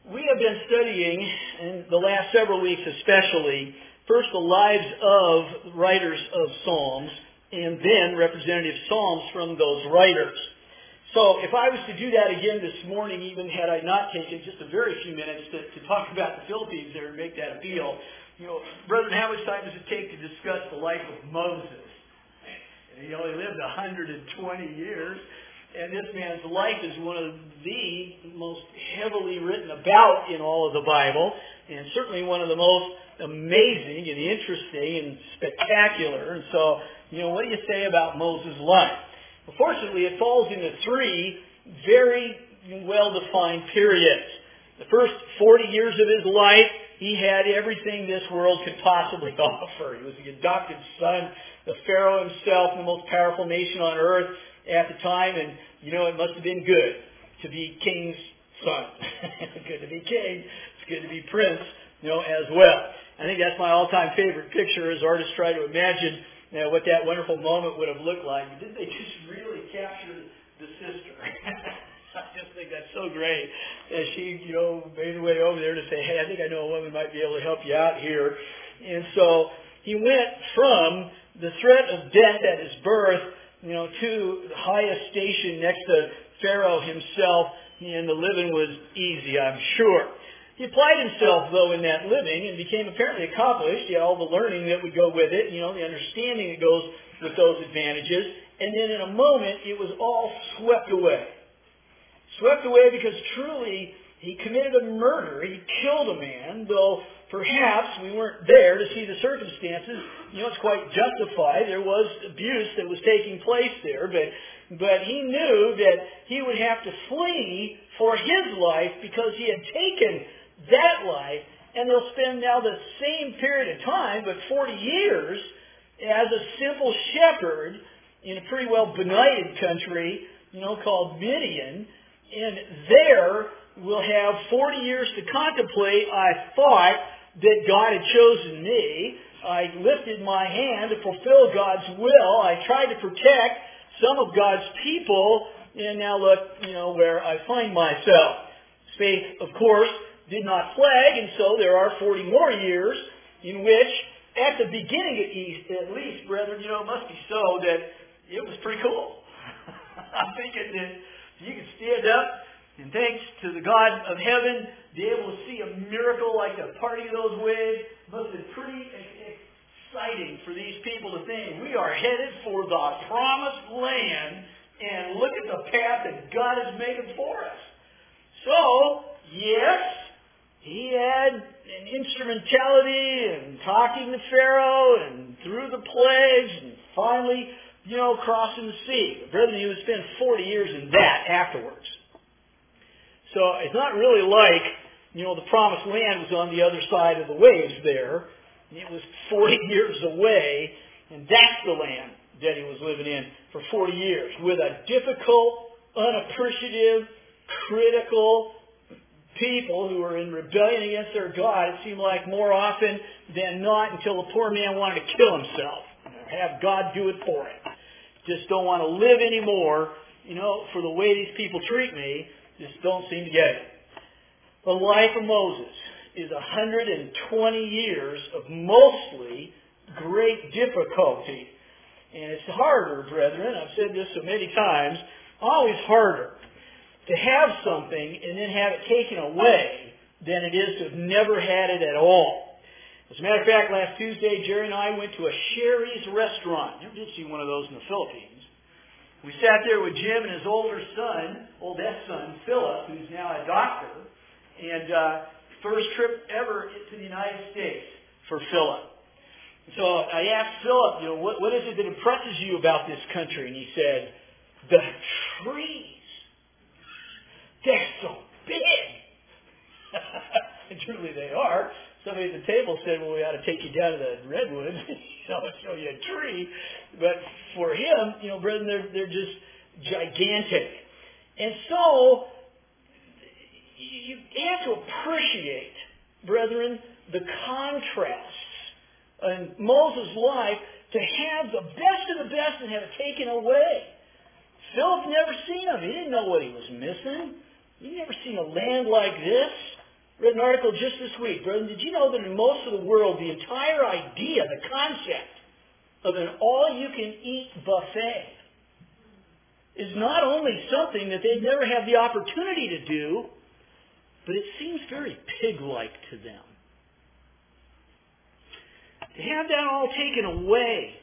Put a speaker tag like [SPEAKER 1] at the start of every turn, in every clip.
[SPEAKER 1] We have been studying, in the last several weeks especially, first the lives of writers of Psalms, and then representative Psalms from those writers. So if I was to do that again this morning, even had I not taken just a very few minutes to talk about the Philippines there and make that appeal, brethren, how much time does it take to discuss the life of Moses? He only lived 120 years. And this man's life is one of the most heavily written about in all of the Bible, and certainly one of the most amazing and interesting and spectacular. And so, what do you say about Moses' life? Well, fortunately, it falls into three very well-defined periods. The first 40 years of his life, he had everything this world could possibly offer. He was the adopted son of Pharaoh himself, the most powerful nation on earth at the time, and it must have been good to be king's son. Good to be king. It's good to be prince, as well. I think that's my all-time favorite picture as artists try to imagine what that wonderful moment would have looked like. Did they just really capture the sister? I just think that's so great. As she, made her way over there to say, hey, I think I know a woman might be able to help you out here. And so he went from the threat of death at his birth to the highest station next to Pharaoh himself, and the living was easy, I'm sure. He applied himself, though, in that living and became apparently accomplished. He had all the learning that would go with it, the understanding that goes with those advantages. And then in a moment, it was all swept away. Swept away because truly he committed a murder. He killed a man, though perhaps we weren't there to see the circumstances. It's quite justified. There was abuse that was taking place there, but he knew that he would have to flee for his life because he had taken that life, and they'll spend now the same period of time, but 40 years, as a simple shepherd in a pretty well benighted country, called Midian, and there we'll have 40 years to contemplate. I thought that God had chosen me. I lifted my hand to fulfill God's will. I tried to protect some of God's people, and now look, where I find myself. Faith, of course, did not flag, and so there are 40 more years in which, at the beginning at least, brethren, it must be so that it was pretty cool. I'm thinking that you could stand up and thanks to the God of heaven, be able to see a miracle like the parting of those waves. Must have been pretty exciting for these people to think, we are headed for the promised land, and look at the path that God has made for us. So, yes, he had an instrumentality in talking to Pharaoh and through the plagues and finally, crossing the sea. But brethren, he would spend 40 years in that afterwards. So it's not really like, the promised land was on the other side of the waves there. It was 40 years away, and that's the land that he was living in for 40 years with a difficult, unappreciative, critical people who were in rebellion against their God. It seemed like more often than not until the poor man wanted to kill himself. Have God do it for him. Just don't want to live anymore, for the way these people treat me. Just don't seem to get it. The life of Moses is 120 years of mostly great difficulty. And it's harder, brethren, I've said this so many times, always harder to have something and then have it taken away than it is to have never had it at all. As a matter of fact, last Tuesday, Jerry and I went to a Sherry's restaurant. You did see one of those in the Philippines. We sat there with Jim and his oldest son, Philip, who's now a doctor, and first trip ever to the United States for Philip. So I asked Philip, what is it that impresses you about this country? And he said, the trees. They're so big. And truly they are. Somebody at the table said, well, we ought to take you down to the redwoods, show you a tree. But for him, brethren, they're just gigantic. And so, you have to appreciate, brethren, the contrasts in Moses' life to have the best of the best and have it taken away. Philip never seen him. He didn't know what he was missing. He'd never seen a land like this. Read an article just this week, brethren. Did you know that in most of the world, the entire idea, the concept of an all-you-can-eat buffet is not only something that they'd never have the opportunity to do, but it seems very pig-like to them. To have that all taken away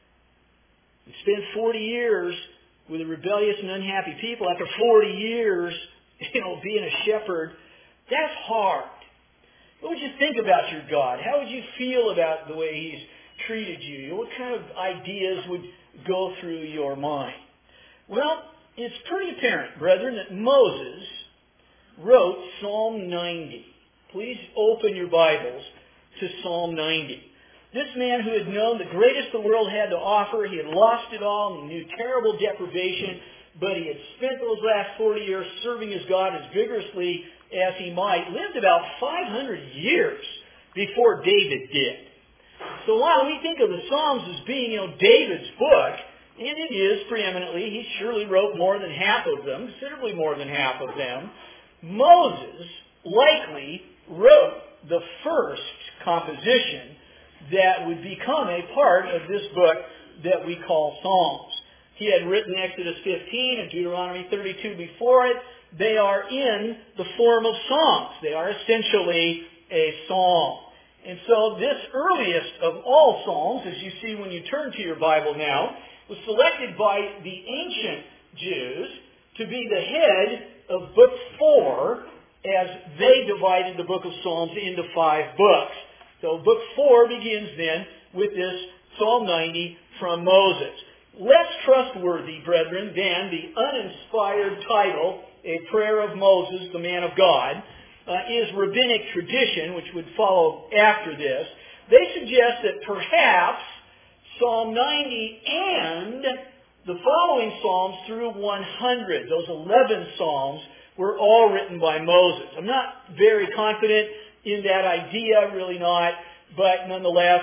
[SPEAKER 1] and spend 40 years with a rebellious and unhappy people, after 40 years, being a shepherd, that's hard. What would you think about your God? How would you feel about the way He's treated you? What kind of ideas would go through your mind? Well, it's pretty apparent, brethren, that Moses wrote Psalm 90. Please open your Bibles to Psalm 90. This man who had known the greatest the world had to offer, he had lost it all, and he knew terrible deprivation, but he had spent those last 40 years serving his God as vigorously as he might, lived about 500 years before David did. So while we think of the Psalms as being, David's book, and it is preeminently, he surely wrote more than half of them, considerably more than half of them, Moses likely wrote the first composition that would become a part of this book that we call Psalms. He had written Exodus 15 and Deuteronomy 32 before it. They are in the form of songs. They are essentially a psalm. And so this earliest of all psalms, as you see when you turn to your Bible now, was selected by the ancient Jews to be the head of Book 4 as they divided the book of Psalms into 5 books. So Book 4 begins then with this Psalm 90 from Moses. Less trustworthy, brethren, than the uninspired title, A Prayer of Moses, the Man of God, is rabbinic tradition, which would follow after this. They suggest that perhaps Psalm 90 and the following Psalms through 100, those 11 Psalms, were all written by Moses. I'm not very confident in that idea, really not, but nonetheless,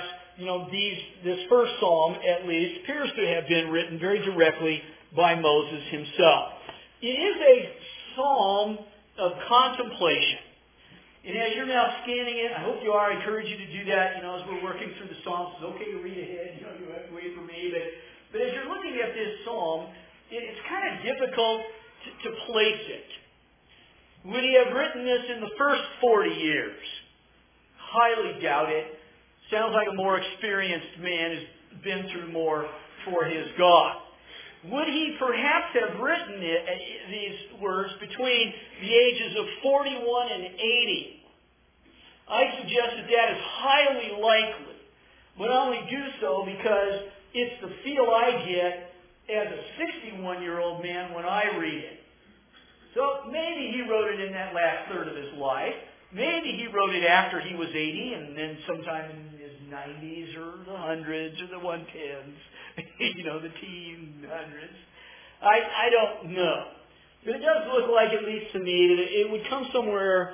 [SPEAKER 1] this first Psalm, at least, appears to have been written very directly by Moses himself. It is a psalm of contemplation. And as you're now scanning it, I hope you are. I encourage you to do that, as we're working through the Psalms. It's okay to read ahead. You don't have to wait for me. But as you're looking at this psalm, it's kind of difficult to place it. Would he have written this in the first 40 years? Highly doubt it. Sounds like a more experienced man who's been through more for his God. Would he perhaps have written these words between the ages of 41 and 80? I suggest that is highly likely. But I only do so because it's the feel I get as a 61-year-old man when I read it. So maybe he wrote it in that last third of his life. Maybe he wrote it after he was 80 and then sometime in his 90s or the hundreds or the 110s. The teen hundreds. I don't know. But it does look like, at least to me, that it would come somewhere,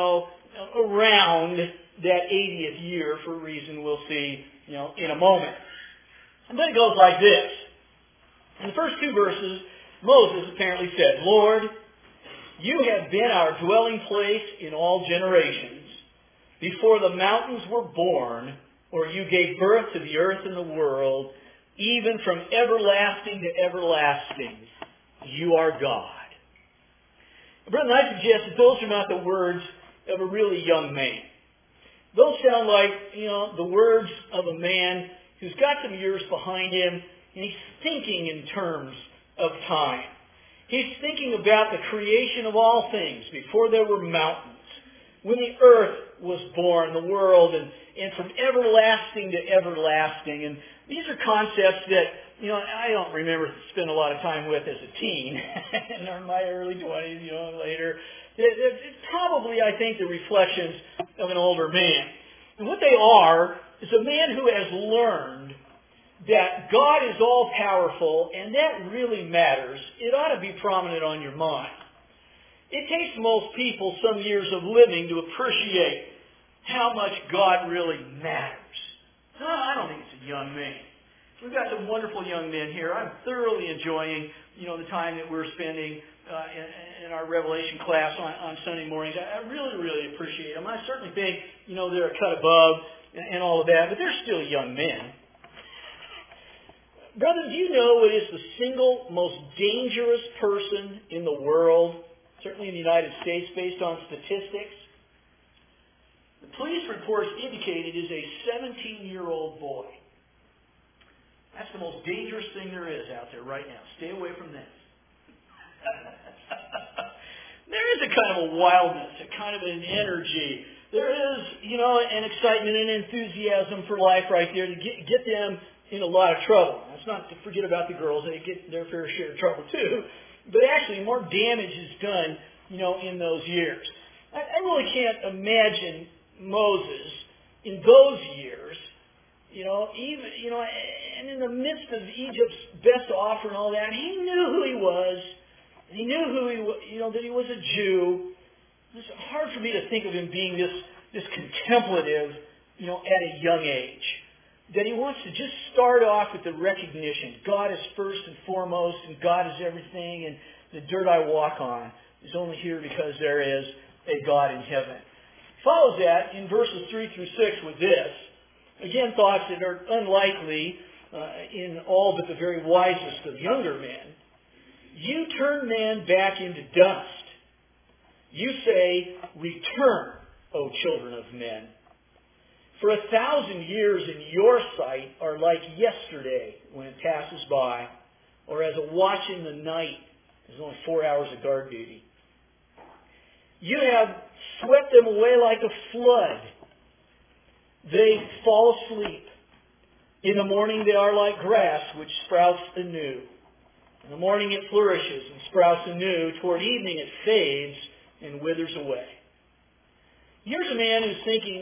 [SPEAKER 1] around that 80th year for a reason we'll see, in a moment. And then it goes like this. In the first 2 verses, Moses apparently said, Lord, you have been our dwelling place in all generations. Before the mountains were born, or you gave birth to the earth and the world, even from everlasting to everlasting, you are God. Brethren, I suggest that those are not the words of a really young man. Those sound like, the words of a man who's got some years behind him, and he's thinking in terms of time. He's thinking about the creation of all things before there were mountains, when the earth was born, the world, and from everlasting to everlasting. And these are concepts that, I don't remember spending a lot of time with as a teen, in my early 20s, later. It's probably, I think, the reflections of an older man. And what they are is a man who has learned that God is all-powerful, and that really matters. It ought to be prominent on your mind. It takes most people some years of living to appreciate how much God really matters. No, I don't think it's a young man. We've got some wonderful young men here. I'm thoroughly enjoying, the time that we're spending in our Revelation class on Sunday mornings. I really, really appreciate them. I certainly think, they're a cut above and all of that, but they're still young men. Brother, do you know what is the single most dangerous person in the world, certainly in the United States, based on statistics? The police reports indicate it is a 17-year-old boy. That's the most dangerous thing there is out there right now. Stay away from that. There is a kind of a wildness, a kind of an energy. There is, an excitement and enthusiasm for life right there to get them in a lot of trouble. That's not to forget about the girls. They get their fair share of trouble too. But actually more damage is done, in those years. I really can't imagine Moses in those years, and in the midst of Egypt's best offer and all that, he knew who he was. He knew that he was a Jew. It's hard for me to think of him being this contemplative, at a young age. That he wants to just start off with the recognition, God is first and foremost, and God is everything, and the dirt I walk on is only here because there is a God in heaven. Follows that in verses 3 through 6 with this. Again, thoughts that are unlikely in all but the very wisest of younger men. You turn man back into dust. You say, return, O children of men. For 1,000 years in your sight are like yesterday when it passes by, or as a watch in the night. There's only 4 hours of guard duty. You have swept them away like a flood. They fall asleep. In the morning they are like grass which sprouts anew. In the morning it flourishes and sprouts anew. Toward evening it fades and withers away. Here's a man who's thinking,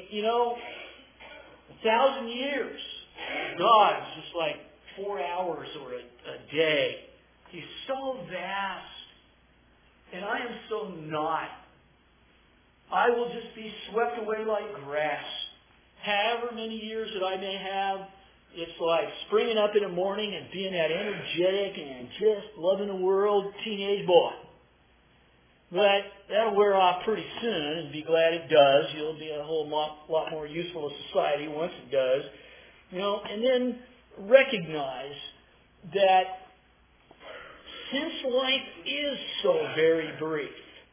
[SPEAKER 1] 1,000 years. God's just like 4 hours or a day. He's so vast. And I am so not. I will just be swept away like grass. However many years that I may have, it's like springing up in the morning and being that energetic and just loving the world teenage boy. But that'll wear off pretty soon, and be glad it does. You'll be a whole lot more useful to society once it does. And then recognize that since life is so very brief,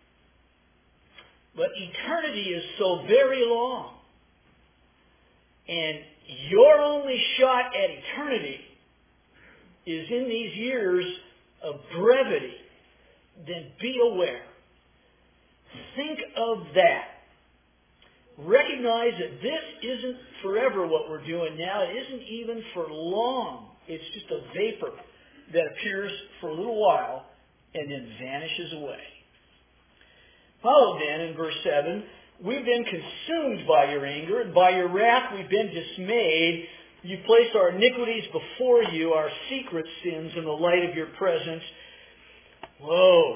[SPEAKER 1] but eternity is so very long, and your only shot at eternity is in these years of brevity, then be aware. Think of that. Recognize that this isn't forever what we're doing now. It isn't even for long. It's just a vapor that appears for a little while and then vanishes away. Follow then in verse 7, we've been consumed by your anger, and by your wrath we've been dismayed. You placed our iniquities before you, our secret sins in the light of your presence. Whoa!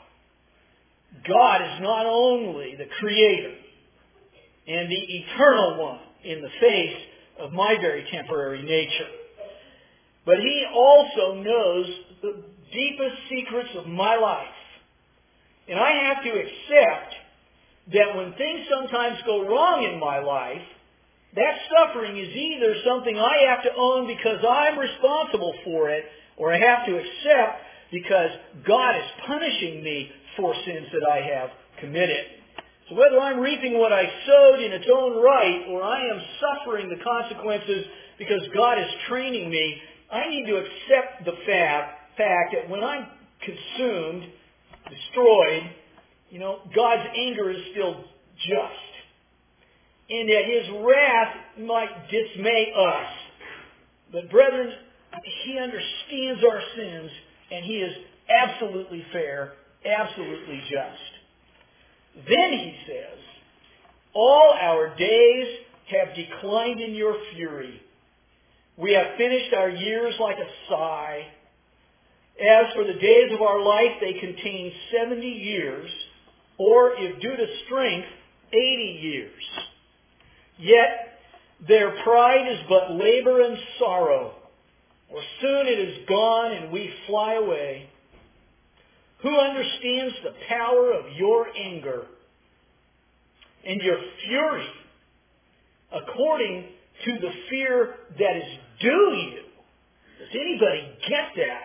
[SPEAKER 1] God is not only the Creator and the Eternal One in the face of my very temporary nature, but He also knows the deepest secrets of my life. And I have to accept that when things sometimes go wrong in my life, that suffering is either something I have to own because I'm responsible for it, or I have to accept because God is punishing me for sins that I have committed. So whether I'm reaping what I sowed in its own right, or I am suffering the consequences because God is training me, I need to accept the fact that when I'm consumed, destroyed, God's anger is still just. And that His wrath might dismay us. But brethren, He understands our sins, and He is absolutely fair, absolutely just. Then He says, all our days have declined in your fury. We have finished our years like a sigh. As for the days of our life, they contain 70 years, or if due to strength, 80 years. Yet their pride is but labor and sorrow, or soon it is gone and we fly away. Who understands the power of your anger and your fury according to the fear that is due you? Does anybody get that?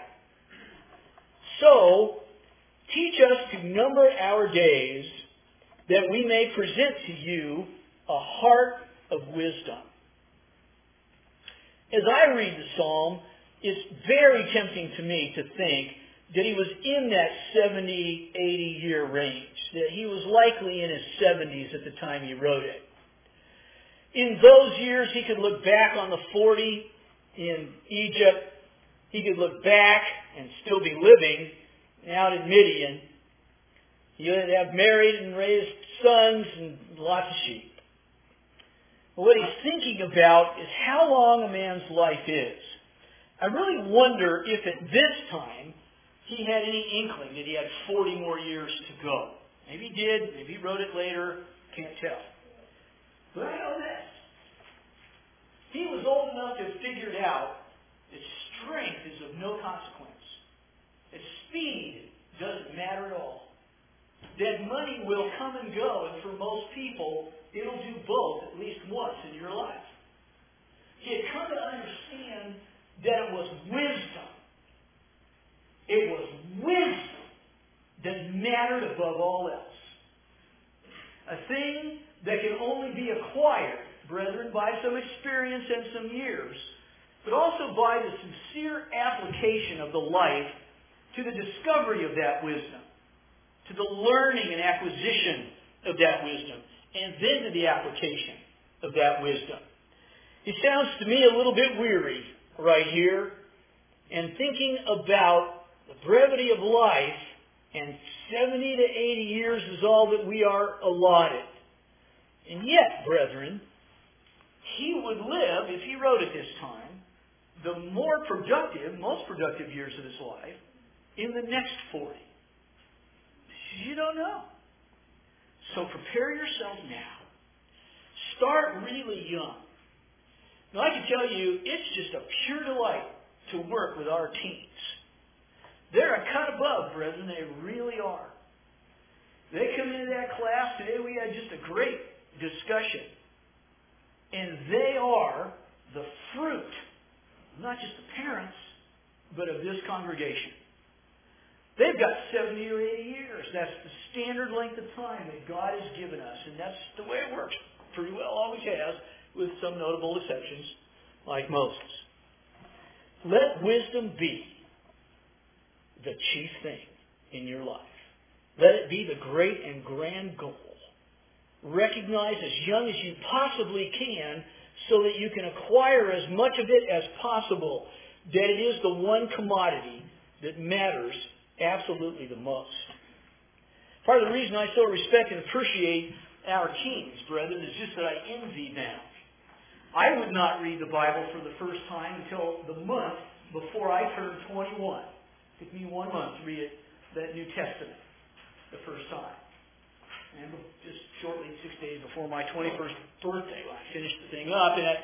[SPEAKER 1] So, teach us to number our days that we may present to you a heart of wisdom. As I read the psalm, it's very tempting to me to think that he was in that 70, 80-year range, that he was likely in his 70s at the time he wrote it. In those years, he could look back on the 40 in Egypt. He could look back and still be living out in Midian. He would have married and raised sons and lots of sheep. But what he's thinking about is how long a man's life is. I really wonder if at this time he had any inkling that he had 40 more years to go. Maybe he did. Maybe he wrote it later. Can't tell. But I know this. He was old enough to have figured out that strength is of no consequence. That speed doesn't matter at all. That money will come and go, and for most people, it'll do both at least once in your life. He had come to understand that it was wisdom. It was wisdom that mattered above all else. A thing that can only be acquired, brethren, by some experience and some years, but also by the sincere application of the life to the discovery of that wisdom, to the learning and acquisition of that wisdom, and then to the application of that wisdom. He sounds to me a little bit weary right here, and thinking about the brevity of life, and 70 to 80 years is all that we are allotted. And yet, brethren, he would live, if he wrote at this time, the more productive, most productive years of his life in the next 40. You don't know. So prepare yourself now. Start really young. Now, I can tell you, it's just a pure delight to work with our teens. They're a cut above, brethren. They really are. They come into that class. Today we had just a great discussion. And they are the fruit, not just the parents, but of this congregation. They've got 70 or 80 years. That's the standard length of time that God has given us. And that's the way it works. Pretty well always has, with some notable exceptions, like Moses. Let wisdom be the chief thing in your life. Let it be the great and grand goal. Recognize as young as you possibly can so that you can acquire as much of it as possible, that it is the one commodity that matters absolutely the most. Part of the reason I so respect and appreciate our teens, brethren, is just that I envy them. I would not read the Bible for the first time until the month before I turned 21. It took me 1 month to read that New Testament the first time. And just shortly, 6 days before my 21st birthday, when I finished the thing up, and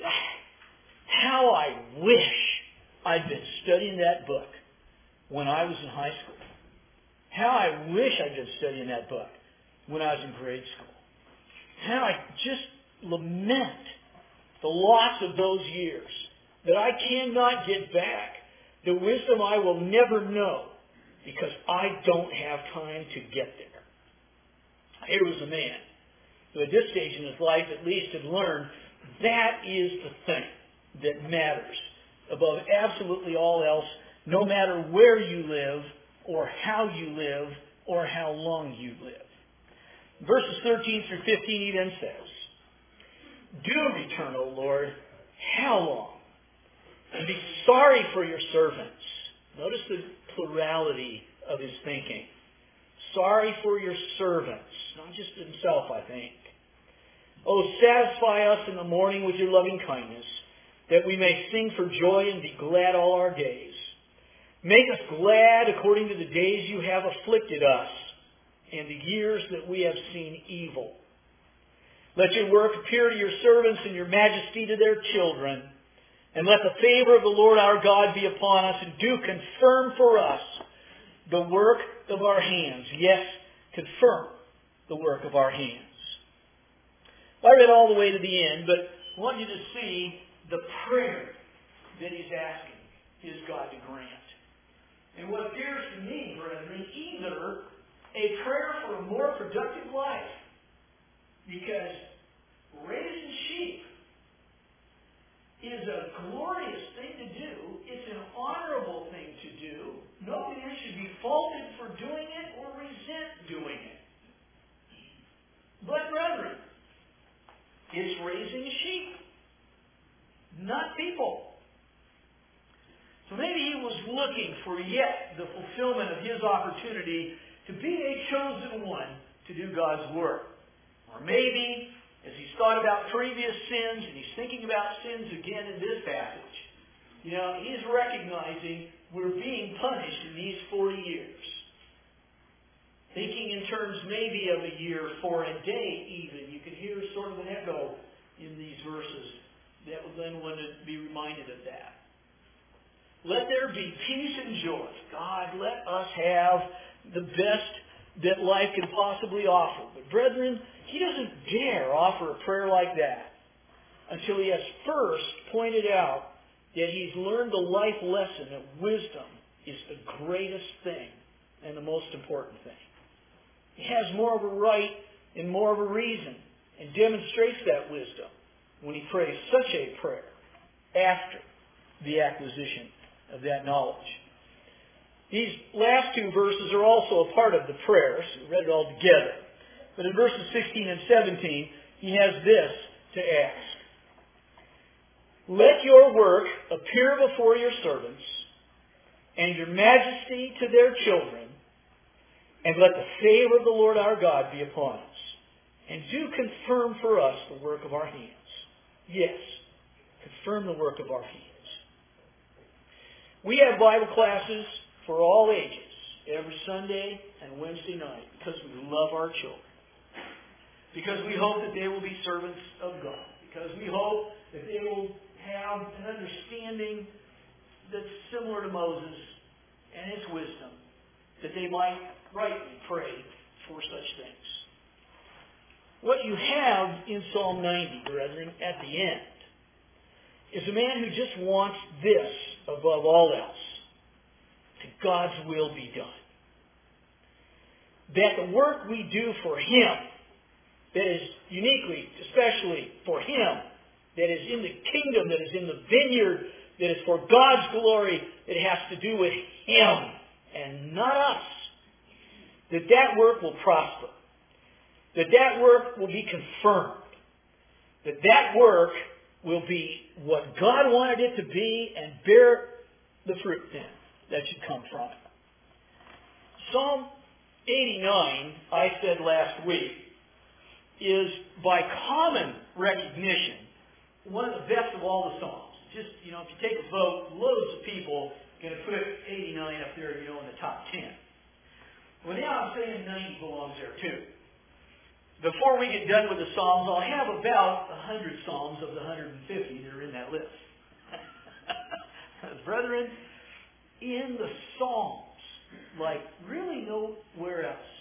[SPEAKER 1] how I wish I'd been studying that book when I was in high school. How I wish I'd been studying that book when I was in grade school. How I just lament the loss of those years that I cannot get back, the wisdom I will never know because I don't have time to get there. Here was a man who at this stage in his life at least had learned that is the thing that matters above absolutely all else, no matter where you live or how you live or how long you live. Verses 13 through 15 he then says, "Do return, O Lord, how long? And be sorry for your servants." Notice the plurality of his thinking. Sorry for your servants, not just himself, I think. "Oh, satisfy us in the morning with your loving kindness, that we may sing for joy and be glad all our days. Make us glad according to the days you have afflicted us, and the years that we have seen evil. Let your work appear to your servants and your majesty to their children. And let the favor of the Lord our God be upon us, and do confirm for us the work of our hands. Yes, confirm the work of our hands. I read all the way to the end, but I want you to see the prayer that he's asking his God to grant. And what appears to me, brethren, either a prayer for a more productive life, because raising sheep is a glorious thing to do. It's an honorable thing to do. No man should be faulted for doing it or resent doing it. But, brethren, it's raising sheep, not people. So maybe he was looking for yet the fulfillment of his opportunity to be a chosen one to do God's work. Or maybe, as he's thought about previous sins, and he's thinking about sins again in this passage, he's recognizing we're being punished in these 40 years. Thinking in terms maybe of a year, for a day even. You can hear sort of an echo in these verses that will then want to be reminded of that. Let there be peace and joy. God, let us have the best that life can possibly offer. But brethren, he doesn't dare offer a prayer like that until he has first pointed out that he's learned the life lesson that wisdom is the greatest thing and the most important thing. He has more of a right and more of a reason and demonstrates that wisdom when he prays such a prayer after the acquisition of that knowledge. These last two verses are also a part of the prayer, so we read it all together. But in verses 16 and 17, he has this to ask. Let your work appear before your servants, and your majesty to their children, and let the favor of the Lord our God be upon us. And do confirm for us the work of our hands. Yes, confirm the work of our hands. We have Bible classes for all ages, every Sunday and Wednesday night, because we love our children. Because we hope that they will be servants of God. Because we hope that they will have an understanding that's similar to Moses and his wisdom, that they might rightly pray for such things. What you have in Psalm 90, brethren, at the end, is a man who just wants this above all else. That God's will be done. That the work we do for Him, that is uniquely, especially for Him, that is in the kingdom, that is in the vineyard, that is for God's glory, that has to do with Him and not us, that work will prosper. That work will be confirmed. That work will be what God wanted it to be and bear the fruit then that should come from it. Psalm 89, I said last week, is by common recognition one of the best of all the Psalms. Just, if you take a vote, loads of people are going to put 89 up there, in the top 10. Well, now I'm saying 90 belongs there too. Before we get done with the Psalms, I'll have about 100 Psalms of the 150 that are in that list. Brethren, in the Psalms, like really nowhere else,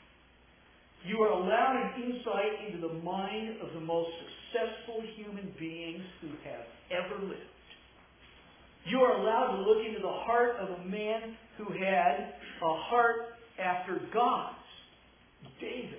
[SPEAKER 1] you are allowed an insight into the mind of the most successful human beings who have ever lived. You are allowed to look into the heart of a man who had a heart after God's, David's.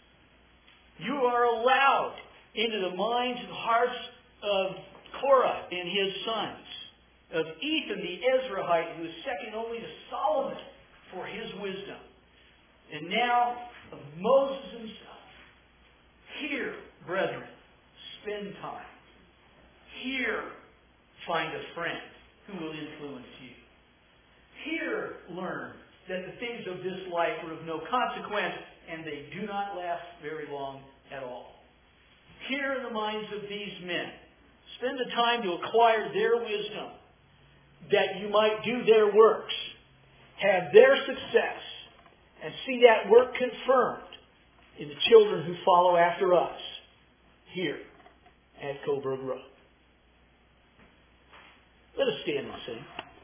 [SPEAKER 1] You are allowed into the minds and hearts of Korah and his sons, of Ethan the Ezrahite, who is second only to Solomon for his wisdom, and now of Moses himself. Here, brethren, spend time. Here, find a friend who will influence you. Here, learn that the things of this life are of no consequence, and they do not last very long at all. Here in the minds of these men, spend the time to acquire their wisdom, that you might do their works, have their success, and see that work confirmed in the children who follow after us here at Coburg Road. Let us stand and sing.